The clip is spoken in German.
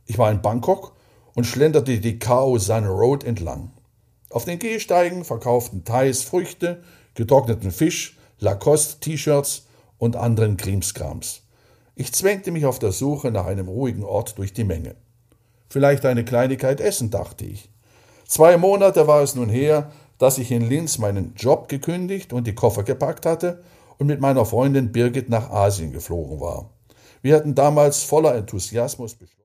Ich war in Bangkok und schlenderte die Khao San Road entlang. Auf den Gehsteigen verkauften Thais Früchte, getrockneten Fisch, Lacoste-T-Shirts und anderen Krimskrams. Ich zwängte mich auf der Suche nach einem ruhigen Ort durch die Menge. Vielleicht eine Kleinigkeit essen, dachte ich. 2 Monate war es nun her, dass ich in Linz meinen Job gekündigt und die Koffer gepackt hatte und mit meiner Freundin Birgit nach Asien geflogen war. Wir hatten damals voller Enthusiasmus beschlossen,